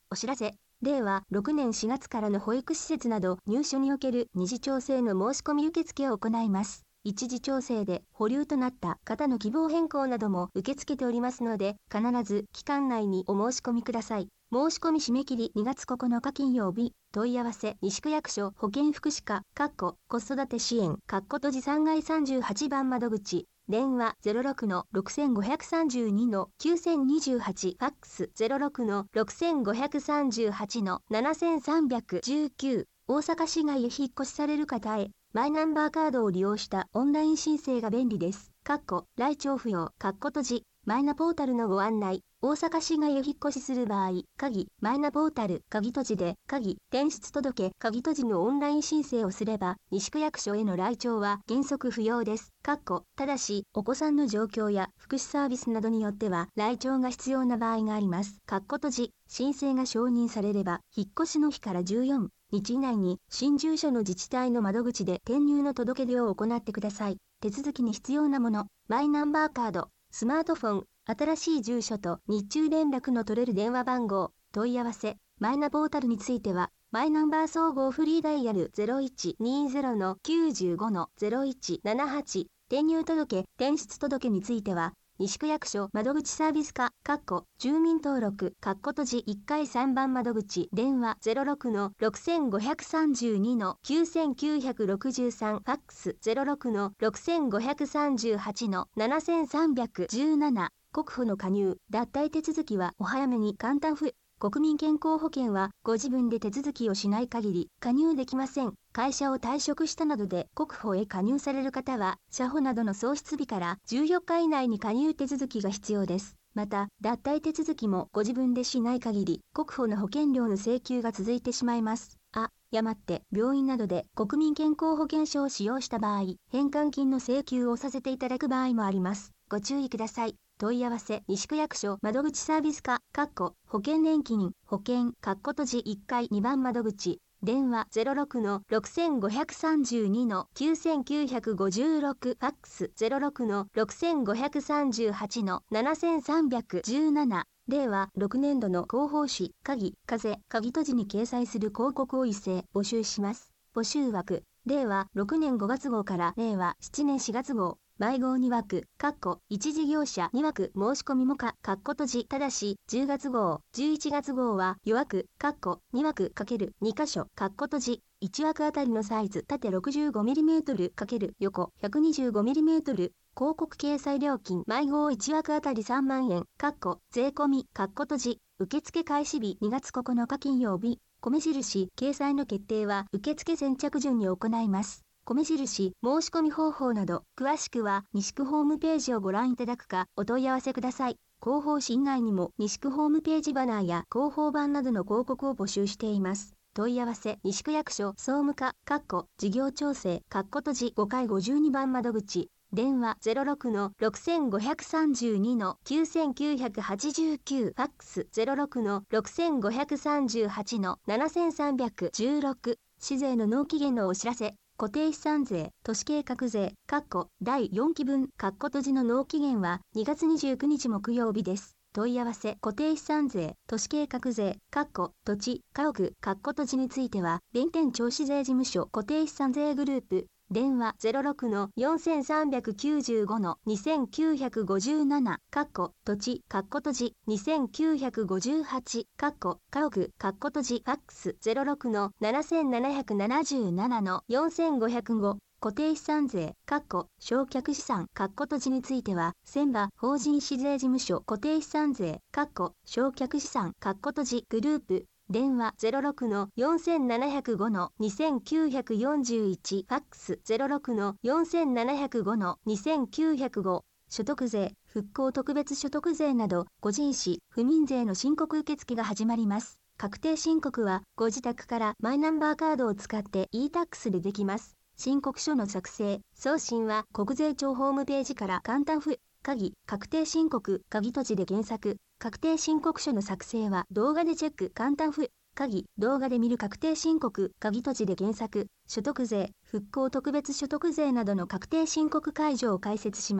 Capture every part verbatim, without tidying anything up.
お知らせ。れいわろくねんしがつからの保育施設など入所における二次調整の申し込み受付を行います。一時調整で保留となった方の希望変更なども受け付けておりますので、必ず期間内にお申し込みください。申し込み締め切りにがつここのか金曜日。問い合わせ西区役所保健福祉課かっこ子育て支援かっこ閉じさんがいさんじゅうはちばん窓口。電話 ゼロろくのろくごさんにのきゅうにはち、ファックス ゼロろくのろくごさんはちのななさんいちきゅう。大阪市外へ引っ越しされる方へ、マイナンバーカードを利用したオンライン申請が便利です。かっこ来庁不要かっこ閉じ。マイナポータルのご案内。大阪市外へ引っ越しする場合、鍵、マイナポータル、鍵閉じで、鍵、転出届、鍵閉じのオンライン申請をすれば、西区役所への来庁は原則不要です。かっこただし、お子さんの状況や福祉サービスなどによっては、来庁が必要な場合があります。かっこ閉じ、申請が承認されれば、引っ越しの日からじゅうよっか以内に、新住所の自治体の窓口で転入の届け出を行ってください。手続きに必要なもの、マイナンバーカード、スマートフォン、新しい住所と日中連絡の取れる電話番号、問い合わせ、マイナポータルについては、マイナンバー総合フリーダイヤル ゼロいちにーぜろのきゅうごのゼロいちななはち、転入届、転出届については、西区役所窓口サービス課、かっこ住民登録、かっこ閉じいっかいさんばん窓口、電話 ゼロろくのろくごさんにのきゅうきゅうろくさん、ファックス ゼロろくのろくごさんはちのななさんいちなな。国保の加入、脱退手続きはお早めに簡単不。国民健康保険はご自分で手続きをしない限り加入できません。会社を退職したなどで国保へ加入される方は、社保などの創出日からじゅうよっか以内に加入手続きが必要です。また、脱退手続きもご自分でしない限り、国保の保険料の請求が続いてしまいます。あ、誤って病院などで国民健康保険証を使用した場合、返還金の請求をさせていただく場合もあります。ご注意ください。問い合わせ西区役所窓口サービス課、かっこ保険年金、保険、かっこ閉じいっかいにばん窓口、電話 ゼロろくのろくごさんにのきゅうきゅうごろく、ファックス ゼロろくのろくごさんはちのななさんいちなな。れいわろくねんどの広報誌、鍵、風、鍵閉じに掲載する広告を一斉募集します。募集枠、れいわろくねんごがつ号かられいわしちねんしがつ号。毎号に枠、かっこ一事業者に枠申し込みもか、かっこ閉じ、ただし、じゅうがつ号、じゅういちがつ号は、予枠、かっこに枠かけるに箇所、かっこ閉じ、いち枠あたりのサイズ、縦 ろくじゅうごミリメートル× 横 ひゃくにじゅうごミリメートル、広告掲載料金、毎号いち枠あたりさんまんえん、かっこ税込み、かっこ閉じ、受付開始日にがつここのか金曜日、米印、掲載の決定は、受付先着順に行います。米印、申し込み方法など、詳しくは西区ホームページをご覧いただくか、お問い合わせください。広報誌以外にも、西区ホームページバナーや広報板などの広告を募集しています。問い合わせ、西区役所総務課、かっこ事業調整、かっこ閉じごかいごじゅうにばん窓口、電話 ゼロろくのろくごさんにのきゅうきゅうはちきゅう、ファックス ゼロろくのろくごさんはちのななさんさんいちろく。市税の納期限のお知らせ。固定資産税、都市計画税、かっこだいよんき分、かっこ閉じの納期限はにがつにじゅうくにち木曜日です。問い合わせ、固定資産税、都市計画税、かっこ土地、家屋、かっこ閉じについては、弁天町市税事務所固定資産税グループ、電話 ゼロろくのよんさんきゅうごのにきゅうごなな、かっこ土地、かっこ閉じにきゅうごはち、かっこ家屋、かっこ閉じファックス ゼロろくのななななななのよんごゼロご、固定資産税、かっこ償却資産、かっこ閉じについては、千葉法人市税事務所固定資産税、かっこ償却資産、かっこ閉じグループ、電話 ゼロろくのよんさんななごのにきゅうよんいち、ファックス ゼロろくのよんさんななごのにきゅうゼロご、所得税、復興特別所得税など、個人死、不眠税の申告受付が始まります。確定申告は、ご自宅からマイナンバーカードを使って イータックス でできます。申告書の作成、送信は国税庁ホームページから簡単不、鍵、確定申告、鍵閉じで検索。確定申告書の作成は動画でチェック、簡単不、鍵、動画で見る確定申告、鍵閉じで検索。所得税、復興特別所得税などの確定申告解除を開設します。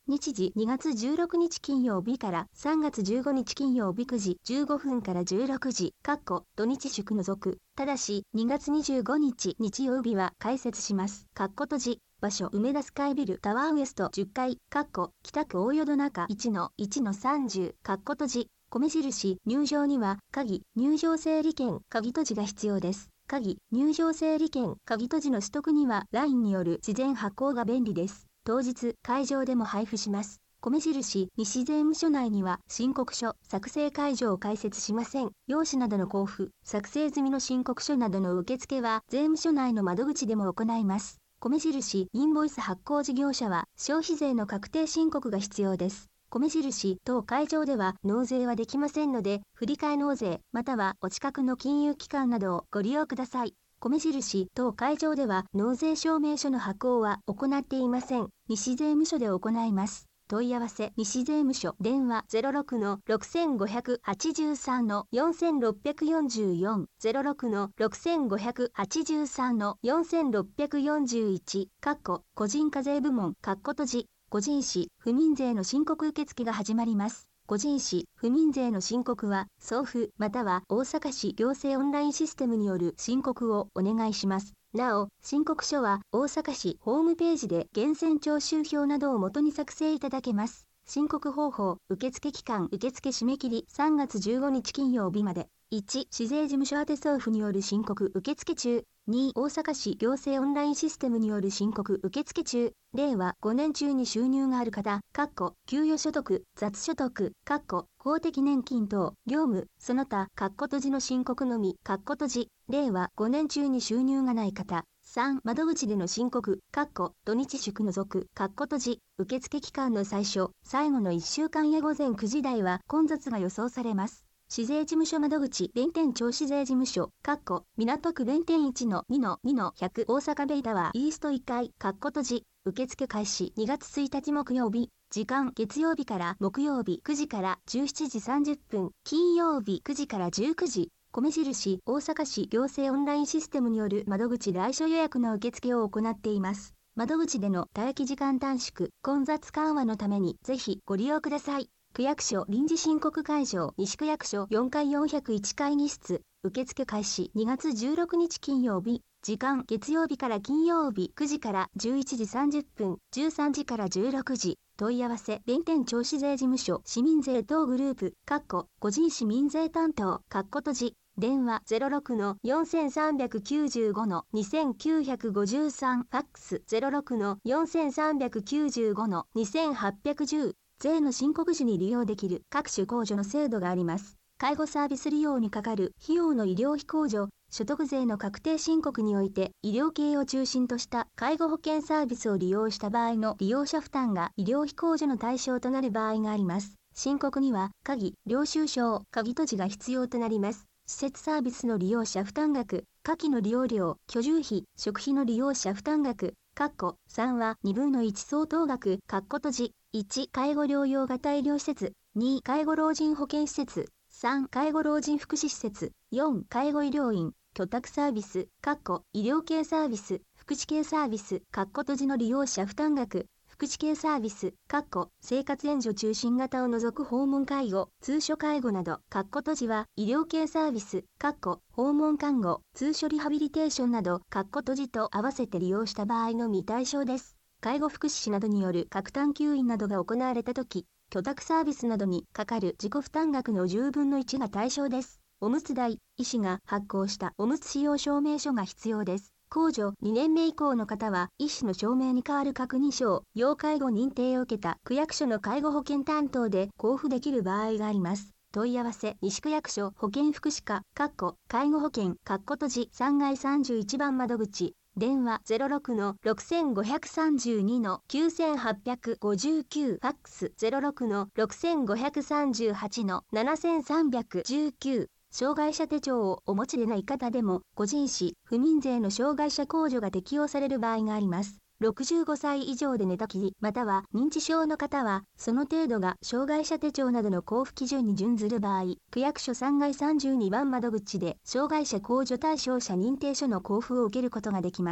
日時にがつじゅうろくにち金曜日からさんがつじゅうごにち金曜日くじじゅうごふんからじゅうろくじ、かっこ土日祝除く。ただし、にがつにじゅうごにち日曜日は開設します。かっこ閉じ。場所、梅田スカイビルタワーウエストじゅっかい、かっこ北区大淀中 いちのいちのさんじゅう、かっこ閉じ。米印、入場には、鍵、入場整理券、鍵閉じが必要です。鍵、入場整理券、鍵閉じの取得には、ライン による事前発行が便利です。当日、会場でも配布します。米印、西税務署内には、申告書、作成会場を開設しません。用紙などの交付、作成済みの申告書などの受付は、税務署内の窓口でも行います。米印、インボイス発行事業者は、消費税の確定申告が必要です。米印、当会場では納税はできませんので、振替納税、またはお近くの金融機関などをご利用ください。米印、当会場では納税証明書の発行は行っていません。西税務署で行います。問い合わせ、西税務署、電話 ゼロろくのろくごはちさんのよんろくよよん、ゼロろくのろくごはちさんのよんろくよいち、かっこ個人課税部門、かっこ閉じ。個人史、不眠税の申告受付が始まります。個人史、不眠税の申告は、送付、または大阪市行政オンラインシステムによる申告をお願いします。なお、申告書は大阪市ホームページで源泉徴収票などを元に作成いただけます。申告方法、受付期間、受付締め切りさんがつじゅうごにち金曜日まで。いち、市税事務所宛送付による申告受付中。に、大阪市行政オンラインシステムによる申告受付中。れいわごねん中に収入がある方、かっこ給与所得、雑所得、かっこ公的年金等、業務、その他、かっこ閉じの申告のみ、かっこ閉じ。れいわごねん中に収入がない方。さん、窓口での申告、かっこ土日祝除く、かっこ閉じ。受付期間の最初、最後のいっしゅうかんや午前くじ台は混雑が予想されます。市税事務所窓口、弁天町市税事務所、かっこ港区弁天いちのにのにのひゃく大阪ベイタワーイーストいっかい、かっこ閉じ。受付開始にがつついたち木曜日。時間月曜日から木曜日くじからじゅうしちじさんじゅっぷん、金曜日くじからじゅうくじ。米印、大阪市行政オンラインシステムによる窓口来所予約の受付を行っています。窓口での待機時間短縮、混雑緩和のためにぜひご利用ください。区役所臨時申告会場西区役所よんかいよんひゃくいち会議室。受付開始にがつじゅうろくにち金曜日。時間月曜日から金曜日くじからじゅういちじさんじゅっぷん、じゅうさんじからじゅうろくじ。問い合わせ、弁天町市税事務所、市民税等グループ、かっこ個人市民税担当、かっこ閉じ。電話 ゼロろくのよんさんきゅうごのにきゅうごさん、ファックス ゼロろくのよんさんきゅうごのにはっぴゃくじゅう。税の申告時に利用できる各種控除の制度があります。介護サービス利用にかかる費用の医療費控除、所得税の確定申告において医療系を中心とした介護保険サービスを利用した場合の利用者負担が医療費控除の対象となる場合があります。申告には鍵、領収書、鍵閉じが必要となります。施設サービスの利用者負担額、下記の利用料、居住費、食費の利用者負担額、かっこさんはにぶんのいち相当額、かっこ閉じ。いち、介護療養型医療施設。に、介護老人保健施設。さん、介護老人福祉施設。よん、介護医療院。居宅サービス、かっこ医療系サービス、福祉系サービス、かっこ閉じの利用者負担額。福祉系サービス、かっこ生活援助中心型を除く訪問介護、通所介護など、かっこ閉じは医療系サービス、かっこ訪問看護、通所リハビリテーションなど、かっこ閉じと合わせて利用した場合のみ対象です。介護福祉士などによる各探求員などが行われたとき、居宅サービスなどにかかる自己負担額のじゅうぶんのいちが対象です。おむつ代、医師が発行したおむつ使用証明書が必要です。控除にねんめ以降の方は、医師の証明に代わる確認書を、要介護認定を受けた区役所の介護保険担当で交付できる場合があります。問い合わせ、西区役所保健福祉課、かっこ介護保険、かっこ閉じさんがいさんじゅういちばん窓口。電話 ゼロろくのろくごさんにのきゅうはっごきゅう、ファックス ゼロろくのろくごさんはちのななさんいちきゅう。障害者手帳をお持ちでない方でも、個人史、不眠税の障害者控除が適用される場合があります。ろくじゅうごさい以上で寝たきり、または認知症の方は、その程度が障害者手帳などの交付基準に準ずる場合、区役所さんがいさんじゅうにばん窓口で、障害者控除対象者認定書の交付を受けることができます。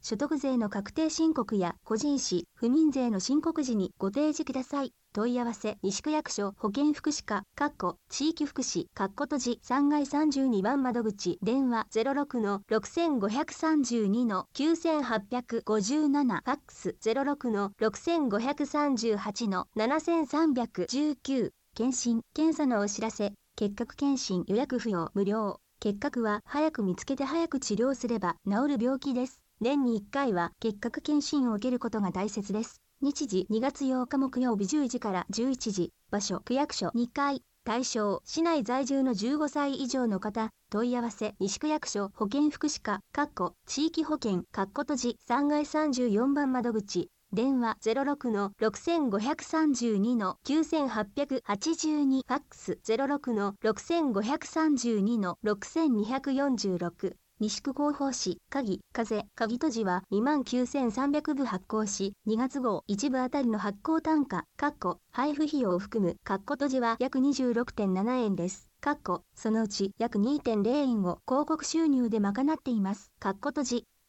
所得税の確定申告や個人死、不眠税の申告時にご提示ください。問い合わせ、西区役所保健福祉課、かっこ地域福祉、かっこ閉じ、さんがいさんじゅうにばん窓口、電話 ゼロろくのろくごさんにのきゅうはっごなな、ファックス ゼロろくのろくごさんはちのななさんいちきゅう、検診、検査のお知らせ、結核検診予約不要、無料。結核は早く見つけて早く治療すれば治る病気です。年にいっかいは結核検診を受けることが大切です。日時にがつようか木曜日じゅうじからじゅういちじ。場所区役所にかい。対象市内在住のじゅうごさい以上の方。問い合わせ西区役所保健福祉課かっこ地域保健かっこ閉じさんがいさんじゅうよんばん窓口。電話 ゼロろくのろくごさんにのきゅうはっはちに、ファックス ゼロろくのろくごさんにのろくによんろく。西区広報誌、鍵、風、鍵閉じはにまんきゅうせんさんびゃくぶ発行し、にがつ号いちぶあたりの発行単価、かっこ配布費用を含む、かっこ閉じは約 にじゅうろくてんななえんです。かっこそのうち約 にてんれいえんを広告収入で賄っています。かっこ閉じ。